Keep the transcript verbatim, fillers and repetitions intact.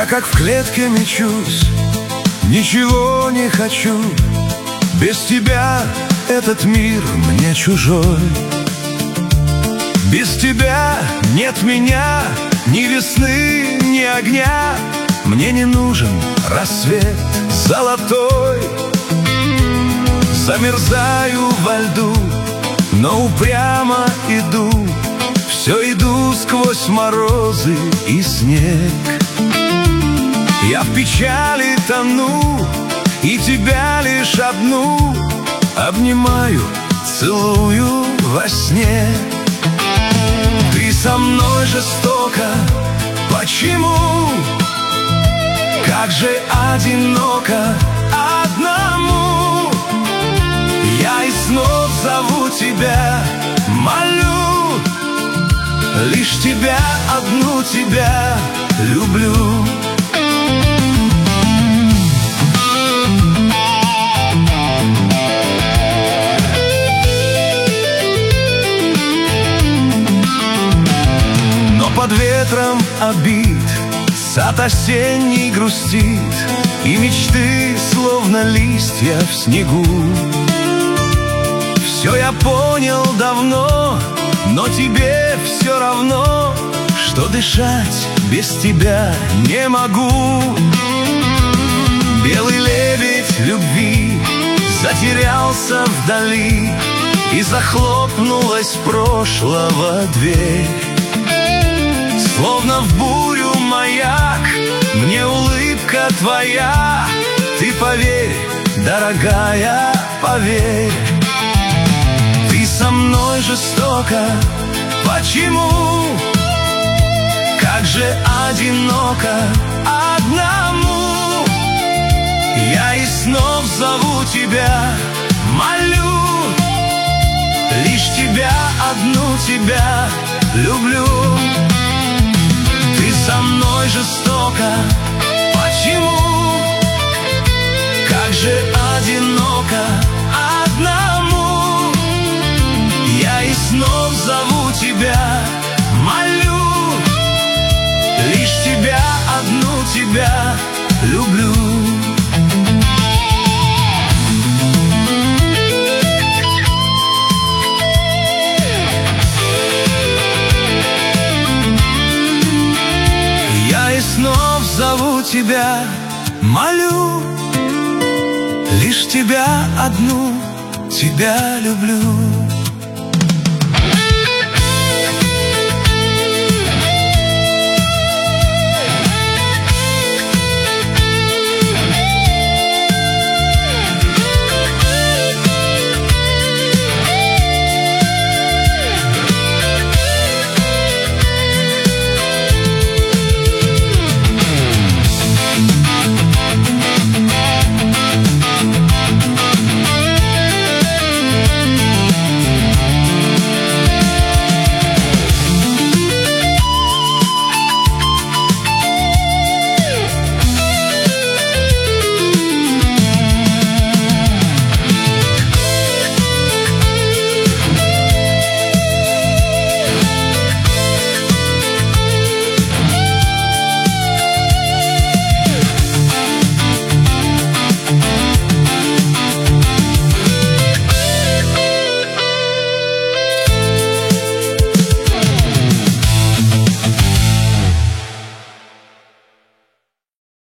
Я как в клетке мечусь, ничего не хочу. Без тебя этот мир мне чужой. Без тебя нет меня, ни весны, ни огня. Мне не нужен рассвет золотой. Замерзаю во льду, но упрямо иду. Все иду сквозь морозы и снег. Я в печали тону, и тебя лишь одну обнимаю, целую во сне. Ты со мной жестоко, почему? Как же одиноко одному. Я и снова зову тебя, молю, лишь тебя, одну тебя люблю. Но под ветром обид сад осенний грустит, и мечты, словно листья в снегу. Все я понял давно, но тебе все равно, что дышать без тебя не могу. Белый лебедь любви затерялся вдали, и захлопнулась прошлого дверь. Словно в бурю маяк, мне улыбка твоя. Ты поверь, дорогая, поверь. Ты со мной жестоко, почему? Как же одиноко одному. Я и снова зову тебя, молю, лишь тебя, одну тебя люблю. Ты со мной жестоко, почему? Как же одиноко одному. Я и снова зову тебя, молю, лишь тебя, одну тебя люблю. Я и снова зову тебя, молю, лишь тебя, одну тебя люблю.